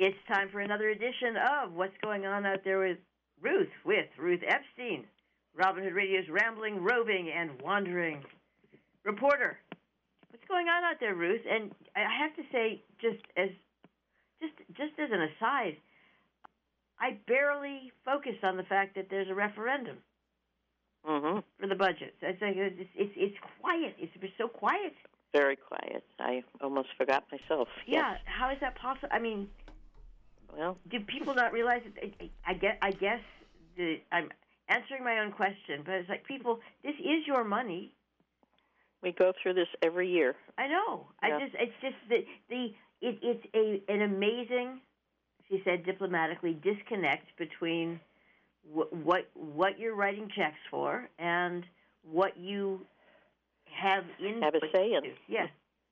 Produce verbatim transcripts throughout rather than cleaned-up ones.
It's time for another edition of What's Going On Out There with Ruth, with Ruth Epstein, Robin Hood Radio's rambling, roving, and wandering reporter. What's going on out there, Ruth? And I have to say, just as just just as an aside, I barely focus on the fact that there's a referendum mm-hmm. for the budget. It's, like it's, it's, it's quiet. It's been so quiet. Very quiet. I almost forgot myself. Yeah, Yes. how is that possible? I mean... Well, do people not realize that? I guess, I guess the, I'm answering my own question, but it's like, people, this is your money. We go through this every year. I know. Yeah. I just, it's just the the it, it's a an amazing, she said diplomatically, disconnect between wh- what what you're writing checks for and what you have in have a say in. Yeah.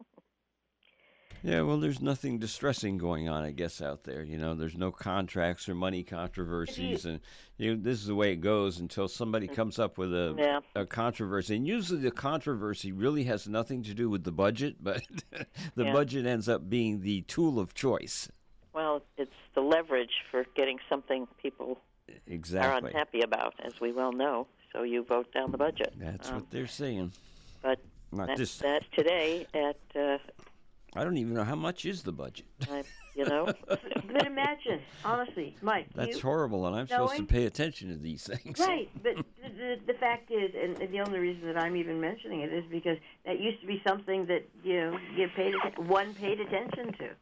Yeah, well, there's nothing distressing going on, I guess, out there. You know, there's no contracts or money controversies, and you know, this is the way it goes until somebody comes up with a yeah. a controversy. And usually, the controversy really has nothing to do with the budget, but the yeah. budget ends up being the tool of choice. Well, it's the leverage for getting something people exactly. are unhappy about, as we well know. So you vote down the budget. That's um, what they're saying. But Not that, just that today at. Uh, I don't even know how much is the budget. I, you know, but imagine, honestly, Mike. That's you, horrible, and I'm knowing, supposed to pay attention to these things. Right, but the, the the fact is, and the only reason that I'm even mentioning it is because that used to be something that you know you paid one paid attention to.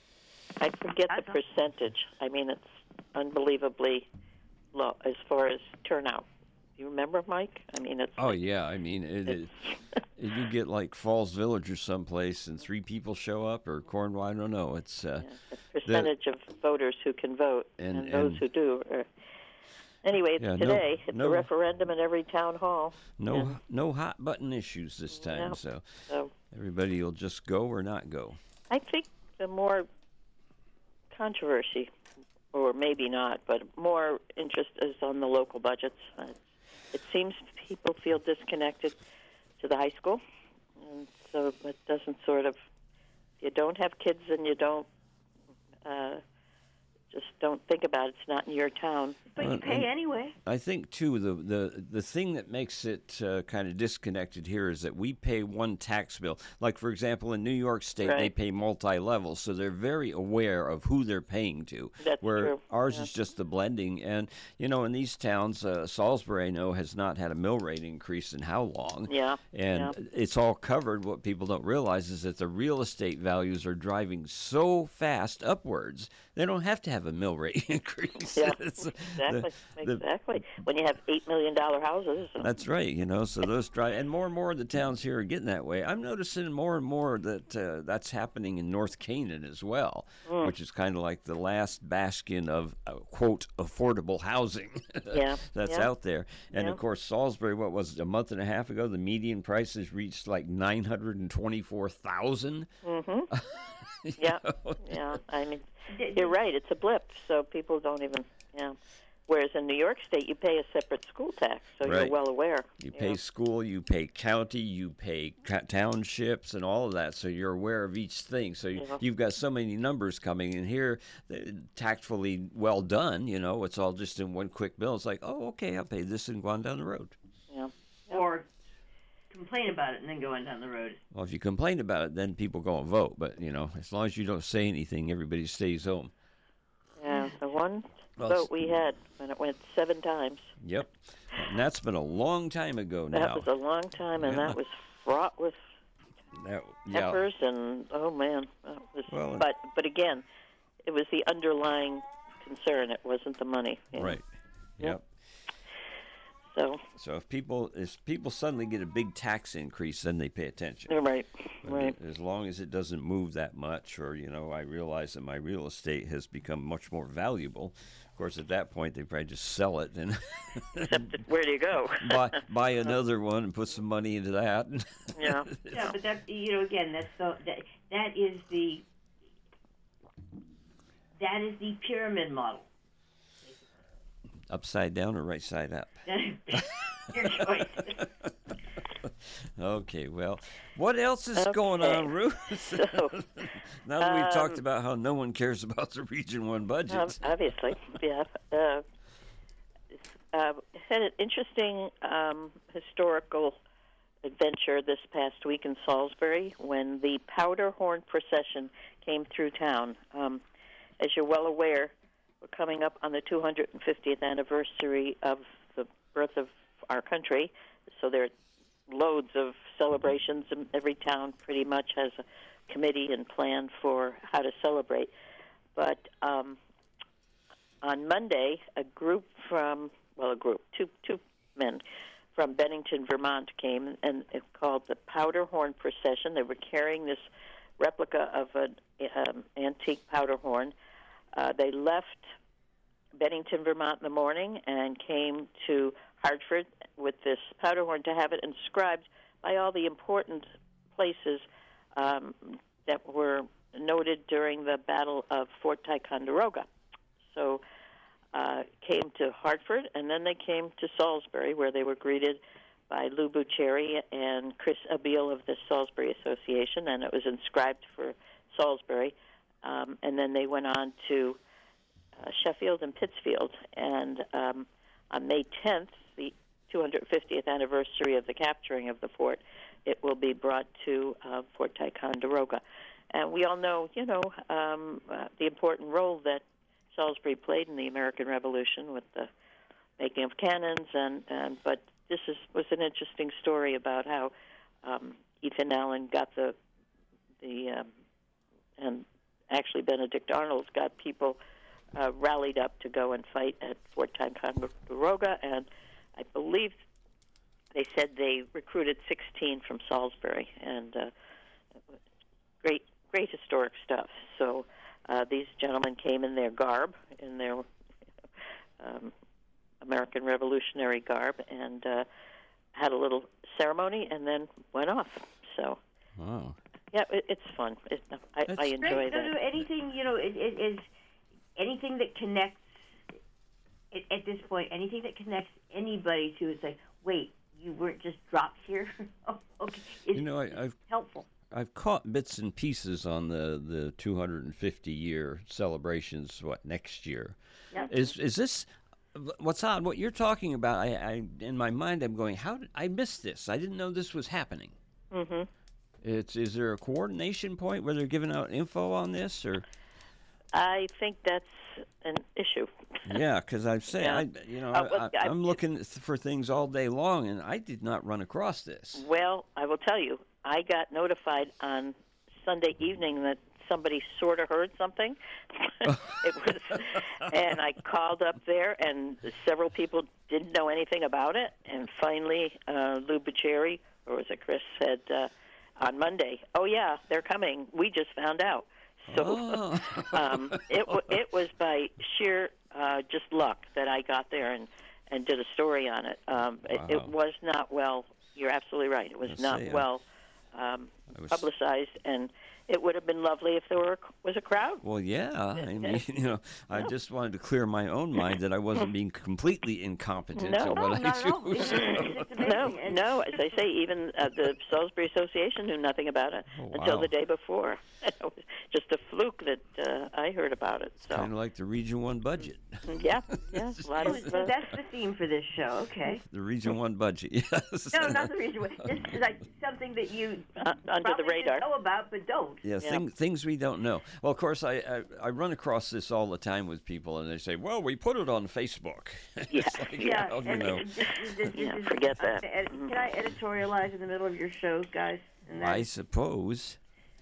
I forget That's the percentage. I mean, it's unbelievably low as far as turnout. You remember, Mike? I mean, it's. Oh like, yeah, I mean, it, it, you get like Falls Village or someplace, and three people show up, or Cornwall. I don't know. It's uh, yeah, the percentage the, of voters who can vote, and, and those and, who do. Are, anyway, it's yeah, today. No, it's no, a referendum in every town hall. No, and, no hot button issues this time. No, so, so everybody will just go or not go. I think the more controversy, or maybe not, but more interest is on the local budgets. Uh, It seems people feel disconnected to the high school, and so it doesn't sort of, if you don't have kids and you don't, uh, just don't think about it. It's not in your town. But you pay anyway. I think, too, the the, the thing that makes it uh, kind of disconnected here is that we pay one tax bill. Like, for example, in New York State, right. they pay multi-level, so they're very aware of who they're paying to. That's where true. ours yeah. is just the blending. And, you know, in these towns, uh, Salisbury, I know, has not had a mill rate increase in how long? Yeah. And yeah. it's all covered. What people don't realize is that the real estate values are driving so fast upwards, they don't have to have a mill rate increase. Yeah, exactly. The, exactly. When you have eight million dollar houses. That's right. You know, so those drive, and more and more of the towns here are getting that way. I'm noticing more and more that uh, that's happening in North Canaan as well, mm. which is kind of like the last bastion of uh, quote affordable housing yeah. that's yeah. out there. And yeah. of course, Salisbury, what was it, a month and a half ago, the median prices reached like nine hundred and twenty-four thousand. Mm-hmm. yeah, yeah. I mean, you're right. It's a blip, so people don't even. Yeah. Whereas in New York State, you pay a separate school tax, so right. you're well aware. You you pay know? school, you pay county, you pay ca- townships, and all of that, so you're aware of each thing. So you, yeah. you've got so many numbers coming in here, uh, tactfully well done. You know, it's all just in one quick bill. It's like, oh, okay, I'll pay this and go on down the road. Yeah. Yep. Or complain about it and then go on down the road. Well, if you complain about it, then people go and vote. But, you know, as long as you don't say anything, everybody stays home. Yeah, the one well, vote we had when it went seven times. Yep. And that's been a long time ago now. That was a long time, and yeah. that was fraught with that, yeah. peppers and, oh, man. That was, well, but, but again, it was the underlying concern. It wasn't the money. You know? Right. Yep. yep. So, so if people if people suddenly get a big tax increase, then they pay attention. Right, but right. As long as it doesn't move that much, or you know, I realize that my real estate has become much more valuable. Of course, at that point, they probably just sell it and Except where do you go? buy buy another one and put some money into that. Yeah, yeah, but that you know, again, that's so that that is the that is the pyramid model. Upside down or right side up? Your choice. Okay, well, what else is Okay. going on, Ruth? So, now that we've um, talked about how no one cares about the Region One budget. Um, obviously, yeah. Uh, uh, had an interesting um, historical adventure this past week in Salisbury when the Powder Horn procession came through town. Um, as you're well aware, we're coming up on the two hundred fiftieth anniversary of the birth of our country, so there are loads of celebrations, and every town pretty much has a committee and plan for how to celebrate. But um, on Monday, a group from, well, a group, two two men from Bennington, Vermont came, and it called the Powder Horn Procession. They were carrying this replica of an um, antique powder horn. Uh, they left Bennington, Vermont in the morning and came to Hartford with this powder horn to have it inscribed by all the important places um, that were noted during the Battle of Fort Ticonderoga. So uh, came to Hartford, and then they came to Salisbury, where they were greeted by Lou Bucherri and Chris Abiel of the Salisbury Association, and it was inscribed for Salisbury. Um, and then they went on to uh, Sheffield and Pittsfield. And um, on May tenth, the two hundred fiftieth anniversary of the capturing of the fort, it will be brought to uh, Fort Ticonderoga. And we all know, you know, um, uh, the important role that Salisbury played in the American Revolution with the making of cannons. And, and but this is was an interesting story about how um, Ethan Allen got the the um, and actually Benedict Arnold got people uh, rallied up to go and fight at Fort Ticonderoga, and I believe they said they recruited sixteen from Salisbury, and uh, great, great historic stuff. So uh, these gentlemen came in their garb, in their um, American Revolutionary garb, and uh, had a little ceremony, and then went off. So, Wow. yeah, it, it's fun. It, I, I enjoy Right, that. no, no, anything, you know, it, it is anything that connects. At, at this point, anything that connects anybody to it's like, wait, you weren't just dropped here. Oh, okay, it's, You know, I, I've helpful. I've caught bits and pieces on the, the two hundred fifty year celebrations. What next year? Yep. Is is this? What's odd? What you're talking about? I, I in my mind, I'm going. How did I miss this? I didn't know this was happening. Mm-hmm. It's is there a coordination point where they're giving out info on this, or? I think that's an issue. Yeah, because I'm saying, Yeah. I, you know, Uh, well, I, I- I'm looking th- for things all day long, and I did not run across this. Well, I will tell you, I got notified on Sunday evening that somebody sort of heard something. It was, and I called up there, and several people didn't know anything about it. And finally, uh, Lou Bucherri, or was it Chris, said uh, on Monday, "Oh yeah, they're coming. We just found out." So Oh. um, it w- it was by sheer uh, just luck that I got there and, and did a story on it. Um, it. Wow. It was not well. You're absolutely right. It was Let's not see, uh, well um, I was- publicized, and it would have been lovely if there were was a crowd. Well, yeah. I mean, you know, I just wanted to clear my own mind that I wasn't being completely incompetent No. at what No, I not at all. do. It's, it's amazing. No, And- no. As I say, even uh, the Salisbury Association knew nothing about it Oh, until wow. the day before. It was just a fluke that uh, I heard about it. So Kind of like the Region One budget. yeah, yeah, a lot Oh, of. so Uh, that's the theme for this show. Okay. The Region One budget, yes. No, not the reason. This is like something that you Uh, under the probably should radar. know about, but don't. Yeah, Yeah. Thing, things we don't know. Well, of course, I, I I run across this all the time with people, and they say, "Well, we put it on Facebook." Yeah, It's like, Yeah, well, you and know, it- this- this- this Yeah, is- forget that. uh, ed- Can I editorialize in the middle of your show, guys? And I then, suppose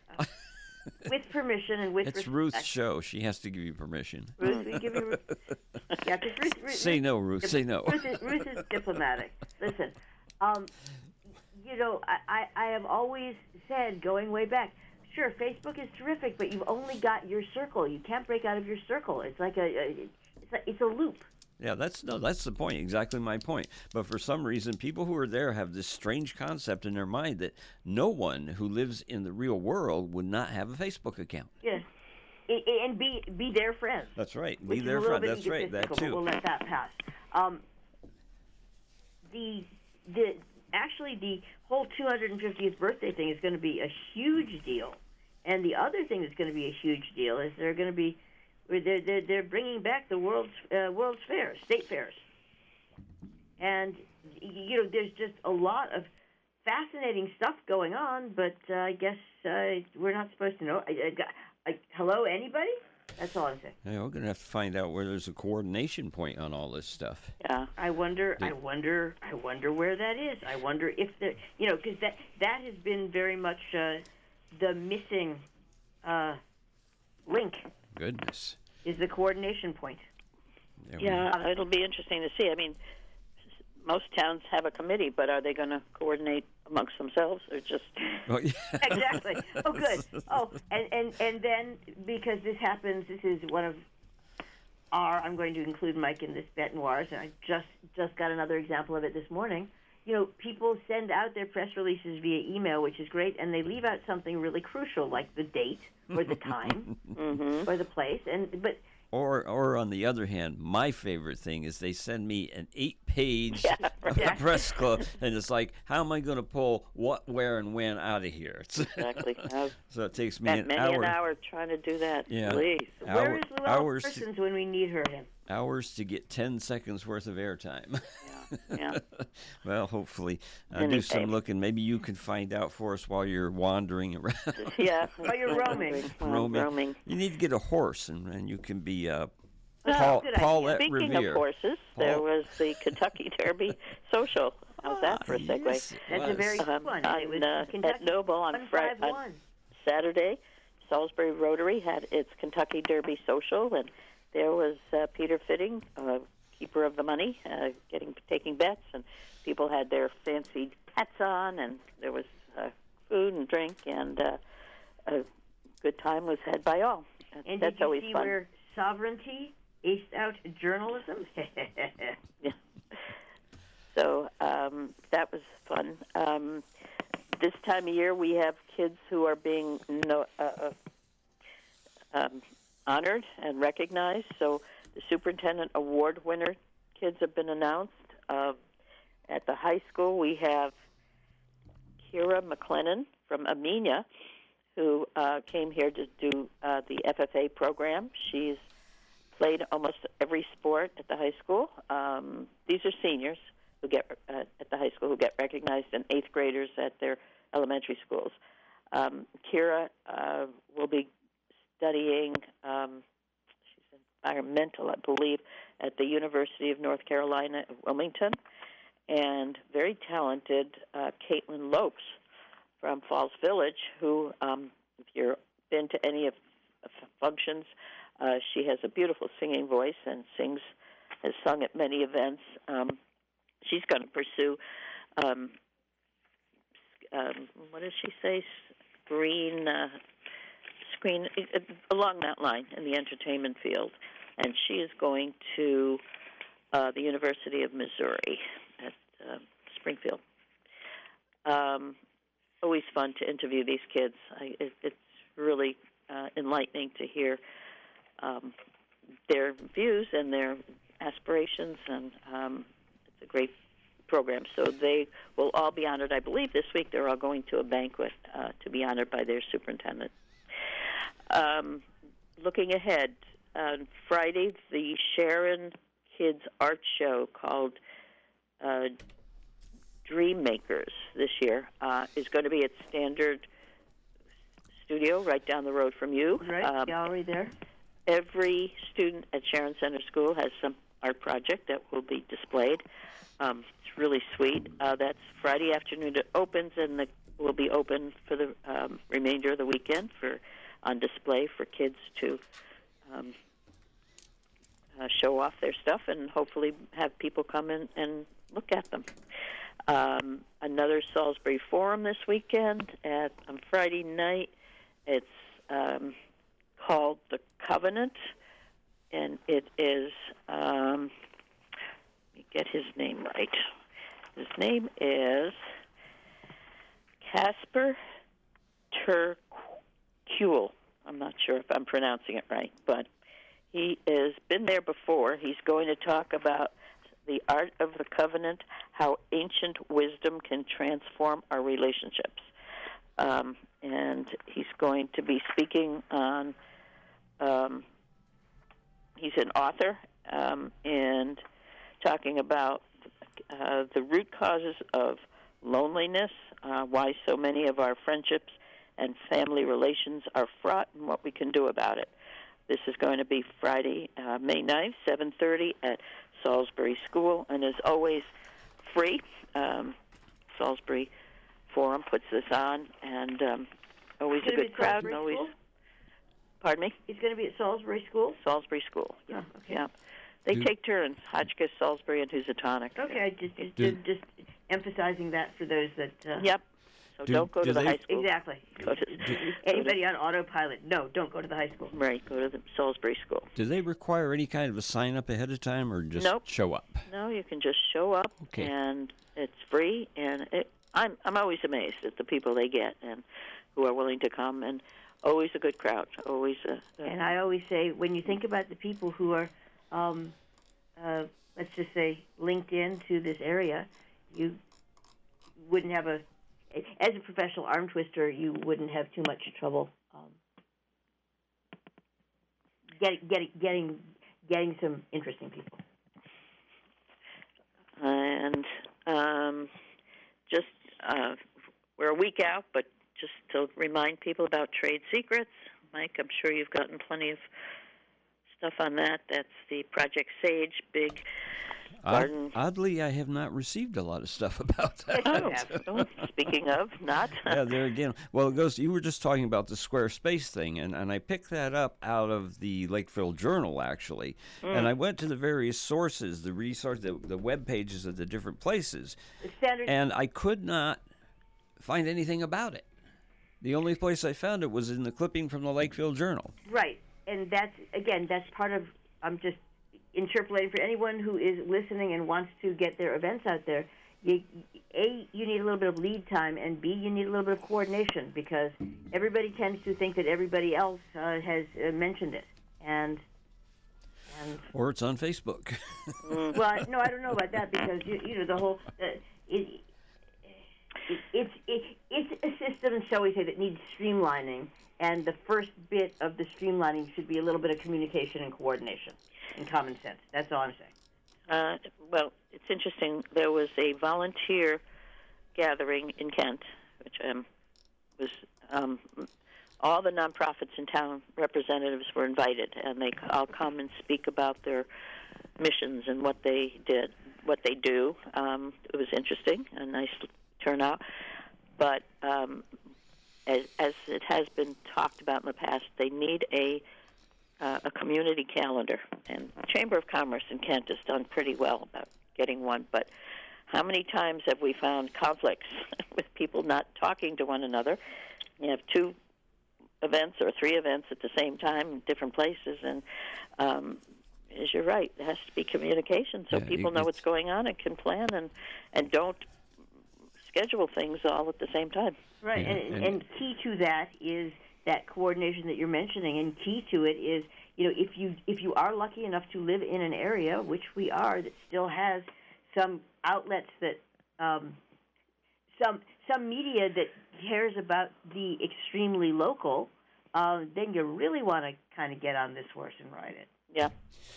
with permission and with it's respect. Ruth's show. She has to give you permission. Ruth, we give you. Yeah, 'cause Ruth, Ruth, Say no, Ruth. Say no. Ruth is, Ruth is diplomatic. Listen, um, you know, I, I, I have always said, going way back, sure, Facebook is terrific, but you've only got your circle. You can't break out of your circle. It's like a, a it's a, it's a loop. Yeah, that's no, that's the point. Exactly my point. But for some reason, people who are there have this strange concept in their mind that no one who lives in the real world would not have a Facebook account. Yeah, I- I- and be be their friends. That's right. Which Be is their a little friend. bit That's right. That egotistical, but too. we'll let that pass. Um, the the actually, the whole two hundred fiftieth birthday thing is going to be a huge deal. And the other thing that's going to be a huge deal is they're going to be they're they're, they're bringing back the world's uh, world's fairs, state fairs, and you know there's just a lot of fascinating stuff going on. But uh, I guess uh, we're not supposed to know. I, I, I, hello, anybody? That's all I'm saying. Yeah, we're going to have to find out where there's a coordination point on all this stuff. Yeah. I wonder. I wonder. I wonder where that is. I wonder if the you know because that that has been very much uh, the missing uh, link. Goodness. Is the coordination point. There we Yeah, go. it'll be interesting to see. I mean, most towns have a committee, but are they going to coordinate amongst themselves or just? Oh, yeah. Exactly. Oh, good. Oh, and, and, and then because this happens, this is one of our. I'm going to include Mike in this bet noirs, and I just just got another example of it this morning. You know, people send out their press releases via email, which is great, and they leave out something really crucial, like the date or the time Mm-hmm. or the place. And but Or, or on the other hand, my favorite thing is they send me an eight-page Yeah, right. press club, and it's like, how am I going to pull what, where, and when out of here? Exactly. I've So it takes me spent an many hour, an hour trying to do that. Yeah. Please. where hour is Llewellyn hours, to, Parsons when we need her? Him. hours to get ten seconds worth of airtime. Yeah. Yeah. Well, hopefully, uh, Mini do some tape. looking. Maybe you can find out for us while you're wandering around. Yeah. While you're roaming. Well, roaming. roaming. You need to get a horse, and, and you can be uh, Oh, Paul, good idea. Paulette Speaking Revere. of horses, there Paul- was the Kentucky Derby Social. How's that for a segue? Yes, it That's a was. very good Um, one. on, It was uh, Kentucky at Noble on one Friday, five one. Saturday, Salisbury Rotary had its Kentucky Derby Social, and there was uh, Peter Fitting, uh, keeper of the money, uh, getting taking bets, and people had their fancy hats on, and there was uh, food and drink, and uh, a good time was had by all. And That's did you always see fun. where sovereignty aced out journalism? Yeah. So um, that was fun. Um, this time of year, we have kids who are being no, uh, uh, um, honored and recognized. So the Superintendent Award winner kids have been announced. Uh, at the high school, we have Kira McLennan from Amenia, who uh, came here to do uh, the F F A program. She's played almost every sport at the high school. Um, these are seniors who get uh, at the high school who get recognized, and eighth graders at their elementary schools. Um, Kira uh, will be studying, um, she's environmental, I believe, at the University of North Carolina at Wilmington, and very talented uh, Caitlin Lopes from Falls Village, who, um, if you've been to any of the functions, uh, she has a beautiful singing voice and sings, has sung at many events. Um, she's going to pursue, um, um, what does she say, screen, uh, screen, uh, along that line in the entertainment field. And she is going to uh, the University of Missouri at uh, Springfield. Um, always fun to interview these kids. I, it, it's really uh, enlightening to hear um, their views and their aspirations, and um, it's a great program. So they will all be honored. I believe this week they're all going to a banquet uh, to be honored by their superintendent. Um, looking ahead, on Friday, the Sharon Kids Art Show called uh, Dream Makers this year uh, is going to be at Standard Studio right down the road from you. Right, Um, gallery there. Every student at Sharon Center School has some art project that will be displayed. Um, it's really sweet. Uh, that's Friday afternoon. It opens, and the, will be open for the um, remainder of the weekend for on display for kids to um, uh, show off their stuff and hopefully have people come in and look at them. Um, another Salisbury Forum this weekend at on Friday night. It's um, called The Covenant, and it is, um, let me get his name right. His name is Casper Terkuhl. I'm not sure if I'm pronouncing it right, but he has been there before. He's going to talk about The Art of the Covenant, How Ancient Wisdom Can Transform Our Relationships. Um, and he's going to be speaking on, um, he's an author, um, and talking about uh, the root causes of loneliness, uh, why so many of our friendships and family relations are fraught, and what we can do about it. This is going to be Friday, uh, May ninth, seven thirty at Salisbury School, and as always, free. Um, Salisbury Forum puts this on, and um, always a good crowd. And always, School? Pardon me? He's going to be at Salisbury School? Salisbury School. Yeah. Oh, okay. Yeah. They Do, take turns, Hotchkiss, Salisbury, and Housatonic. Okay, just just, Do, just emphasizing that for those that... Uh, Yep. So do, don't go do to the they, high school. Exactly. Go to, Anybody on autopilot, no, don't go to the high school. Right, go to the Salisbury School. do they require any kind of a sign up ahead of time, or just Nope. show up? No, you can just show up, Okay. and it's free. And it, I'm I'm always amazed at the people they get and who are willing to come, and always a good crowd. Always a. a And I always say, when you think about the people who are, um, uh, let's just say, linked in to this area, you wouldn't have a, as a professional arm twister, you wouldn't have too much trouble um, getting, getting, getting, getting some interesting people. and um, just uh, we're a week out, but just to remind people about trade secrets, Mike, I'm sure you've gotten plenty of stuff on that. That's the Project Sage big garden. Odd, oddly, I have not received a lot of stuff about that. Oh, well, speaking of, not. Yeah, there again. Well, it goes. You were just talking about the Squarespace thing, and, and I picked that up out of the Lakeville Journal, actually. Mm. And I went to the various sources, the resource, the, the web pages of the different places, The standard. and I could not find anything about it. The only place I found it was in the clipping from the Lakeville Journal. Right, and that's, again, that's part of, I'm just interpolating for anyone who is listening and wants to get their events out there. You, A, you need a little bit of lead time, and B, you need a little bit of coordination, because everybody tends to think that everybody else uh, has uh, mentioned it. And, and Or it's on Facebook. well, no, I don't know about that, because, you, you know, the whole, uh, it, it, it's, it, it's a system, shall we say, that needs streamlining, and the first bit of the streamlining should be a little bit of communication and coordination and common sense. That's all I'm saying. Uh, well, it's interesting. There was a volunteer gathering in Kent, which um, was um, all the nonprofits in town representatives were invited, and they all come and speak about their missions and what they did, what they do. Um, it was interesting, a nice turnout. But um, as, as it has been talked about in the past, they need a Uh, a community calendar, and the Chamber of Commerce in Kent has done pretty well about getting one, but how many times have we found conflicts with people not talking to one another? You have two events or three events at the same time in different places, and um, as you're right, there has to be communication so Yeah, people it- know what's going on and can plan and, and don't schedule things all at the same time. Right, Yeah, and, and- and key to that is that coordination that you're mentioning, and key to it is, you know, if you if you are lucky enough to live in an area, which we are, that still has some outlets that, um, some some media that cares about the extremely local, uh, then you really want to kind of get on this horse and ride it. Yeah,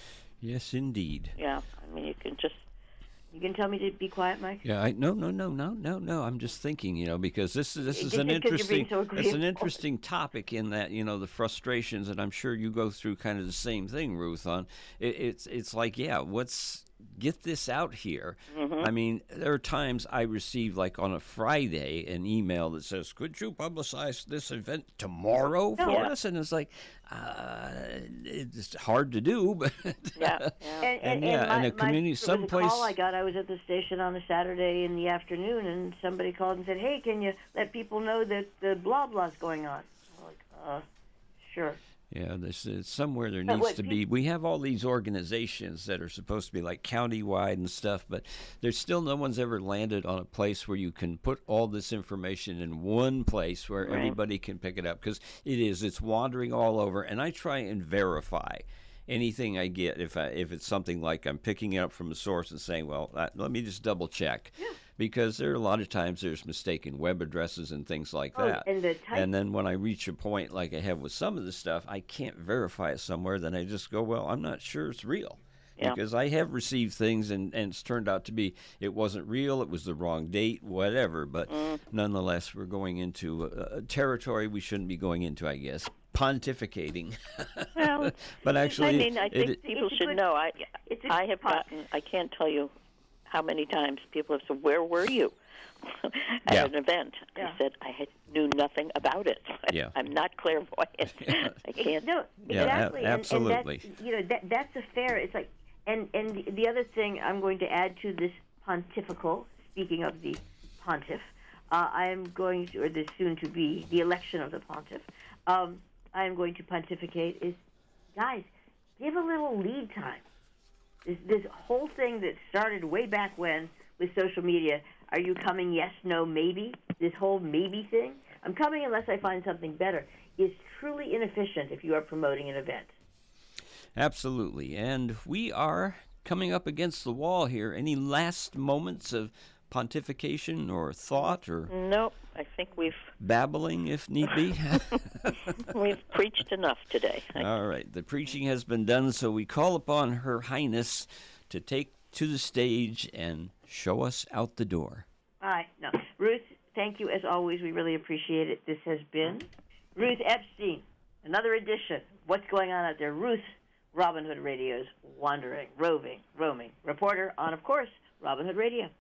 Yes, indeed. yeah. I mean, you can just You can tell me to be quiet, Mike? Yeah, I no, no, no, no, no, no. I'm just thinking, you know, because this is this It- is just an because you're being interesting so it's an agreeable. interesting topic in that, you know, the frustrations, and I'm sure you go through kind of the same thing, Ruth. On it, it's it's like, yeah, what's get this out here. Mm-hmm. I mean, there are times I receive, like on a Friday, an email that says, "Could you publicize this event tomorrow for Yeah. us?" And it's like, uh, it's hard to do, but yeah, yeah. And, And, yeah, my, and a my- community- it was someplace- a call I got. I was at the station on a Saturday in the afternoon, and somebody called and said, "Hey, can you let people know that the blah blah's going on?" I'm like, uh, sure. Yeah, this is somewhere there But needs what to peop- be. We have all these organizations that are supposed to be like county-wide and stuff, but there's still no one's ever landed on a place where you can put all this information in one place where Right. everybody can pick it up, because it is, it's wandering all over, and I try and verify anything I get, if I, if it's something like I'm picking it up from a source and saying, well, uh, let me just double check. Yeah. Because there are a lot of times there's mistaken web addresses and things like Oh, that. and the type- And then when I reach a point like I have with some of the stuff, I can't verify it somewhere, then I just go, well, I'm not sure it's real. Yeah. Because I have received things and, and it's turned out to be it wasn't real, it was the wrong date, whatever. But Mm. nonetheless, we're going into a, a territory we shouldn't be going into, I guess. Pontificating. Well, but actually, I mean, I it- think it- people It's a should good- know. I it's a I have pot. gotten. I can't tell you how many times people have said, "Where were you?" at Yeah. an event. Yeah. I said I had, knew nothing about it. Yeah. I'm not clairvoyant. I can't. No, Yeah, a- exactly. And- absolutely. And, that's, you know, that that's a fair. It's like, and and the other thing I'm going to add to this pontifical. Speaking of the pontiff, uh, I am going to, or the soon to be, the election of the pontiff. Um, I am going to pontificate. Is guys, give a little lead time. This this whole thing that started way back when with social media. Are you coming? Yes, no, maybe. This whole maybe thing. I'm coming unless I find something better. Is truly inefficient if you are promoting an event. Absolutely. And we are coming up against the wall here. Any last moments of pontification or thought or No, I think we've babbling, if need be? we've preached enough today. I- All right. The preaching has been done, so we call upon Her Highness to take to the stage and show us out the door. All right. No. Ruth, thank you as always. We really appreciate it. This has been Ruth Epstein, another edition. What's going on out there? Ruth, Robin Hood Radio's wandering, roving, roaming reporter on, of course, Robin Hood Radio.